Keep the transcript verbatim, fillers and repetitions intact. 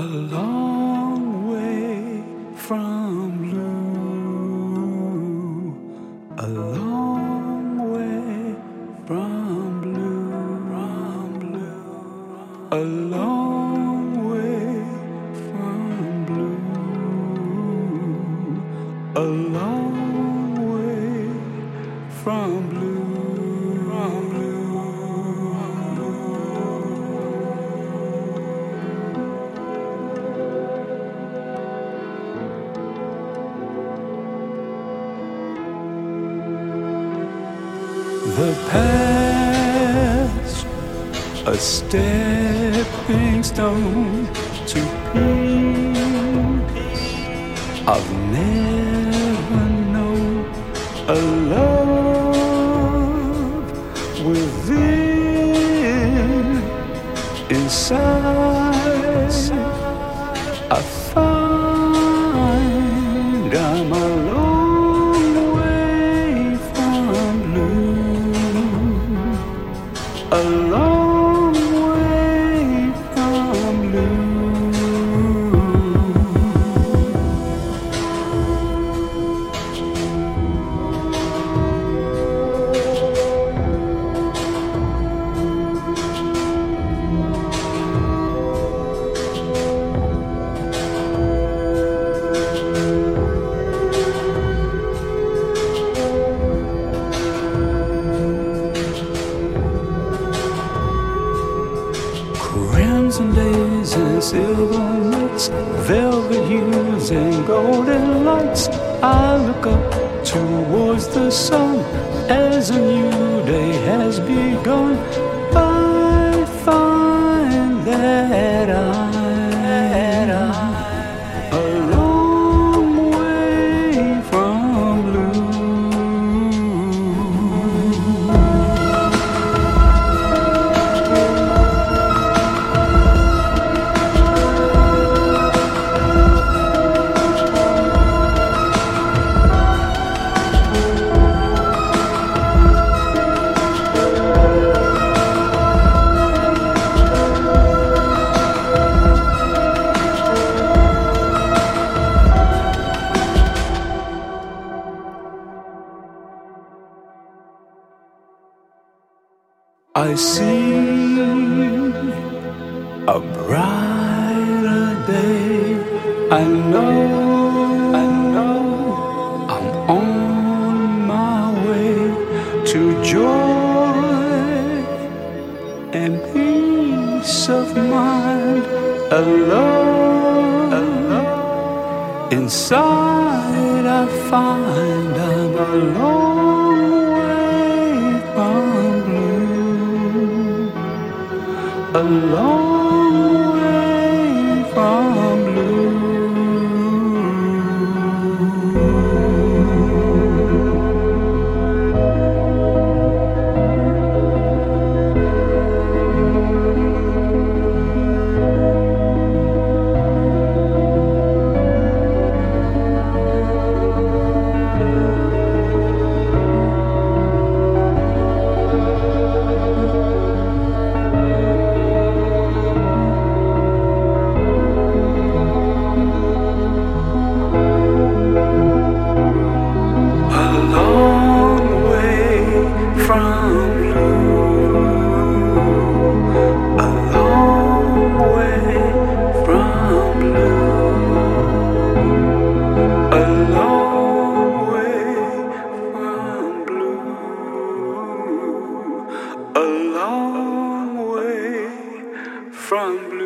long way from blue, a long way from blue, from blue, a long way from blue, a long way from blue, from blue. The past, a stepping stone to peace. I've never known a love within, inside. I find I'm alone away from blue, a long way from blue. Crimson days and silver nights, velvet hues and golden lights. I look up towards the sun as a new day has begun. I find that I am a long way from blue. I see a brighter day. I know, I know I'm on my way to joy and peace of mind. Alone, alone, inside I find I'm alone away from blue, a long way from blue. A long way from blue.